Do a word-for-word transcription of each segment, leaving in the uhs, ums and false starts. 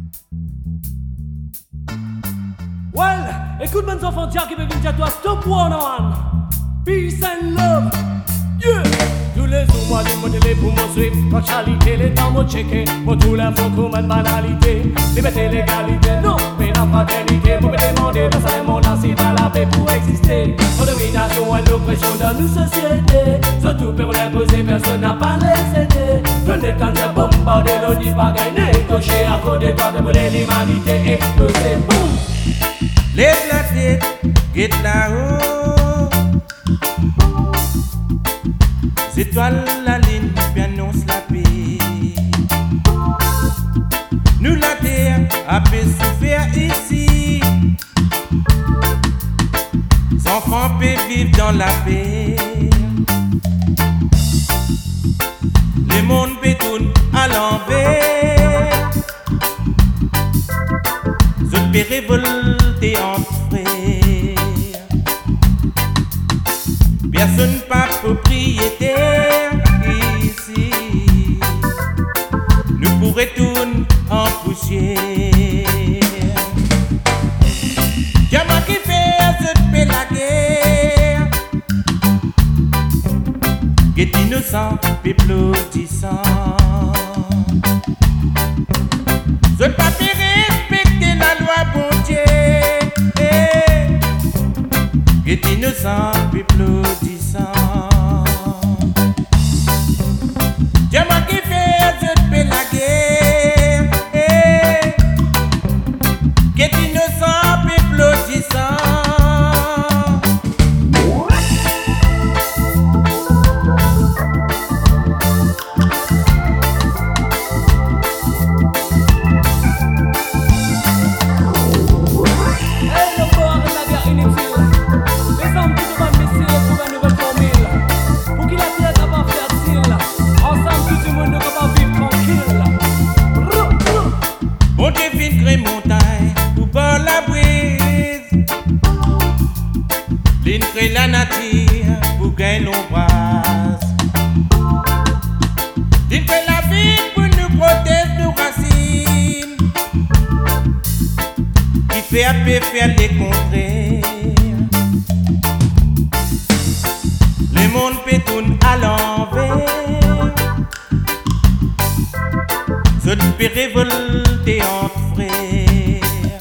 Well, écoute mes enfants, tiens, qui veut venir à toi, stop one on. Peace and love. Yeah. Tous les jours, moi, les modèles pour mon suivre. Partialité, les temps, mon checker. Pour tous les faux comme une banalité. Liberté, légalité, non, mais la fraternité. Pour me demander dans ce monde, si dans la paix pour exister. Sans domination et l'oppression dans nos sociétés. Surtout pour les poser, personne n'a pas les aider. Prenez quand j'ai bombardé, l'on dit pas gagner. Cocher à côté de toi, de brûler l'humanité. Exploser, boum. Lève la tête, get là-haut. Étoile la ligne, puis annonce la paix. Nous la terre a pu souffrir ici. Les enfants peuvent vivre dans la paix. Le monde peut tourner à l'envers. Je peux révolter entre frères. Personne pas propriétaire ici. Nous pourrions tourner en poussière. Diamant qui fait cette paix la guerre. Qui est innocent, applaudissant. Je ne pas respecter la loi, bon Dieu. Qui est innocent, applaudissant. Diamant qui fait cette paix la guerre. Qui est innocent, applaudissant. L'incré la nature pour gagner l'ombrage. L'incré la vie pour nous protéger nos racines. Qui fait à peu faire les contraires. Le monde peut tourner à l'envers. Je peux révolter entre frères.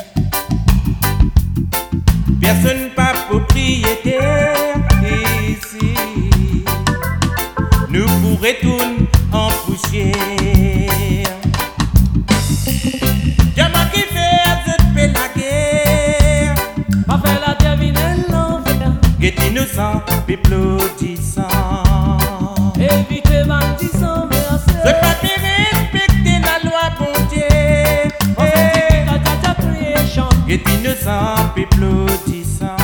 Personne pas propriétaire ici. Nous pourrions tourner en poussière. Diamant qui fait cette paix la guerre. Pas fait la terre vilaine l'envers. Qui est innocent, applaudissant. Évitez bandits sans verser. Je pas respecter la loi, bon Dieu. Qui est innocent, applaudissant.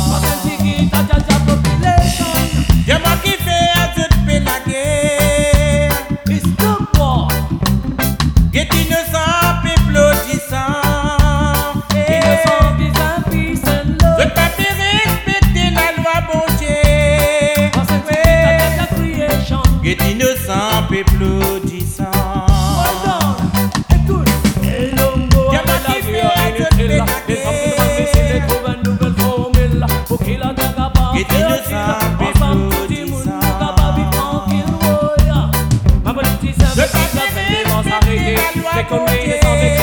Diamant qui fait cette paix la guerre. It's the war. Qui est innocent, applaudissant. Innocent, peace and love. Je pas respecter la loi, bon Dieu. Qui est innocent, applaudissant. C'est qu'on est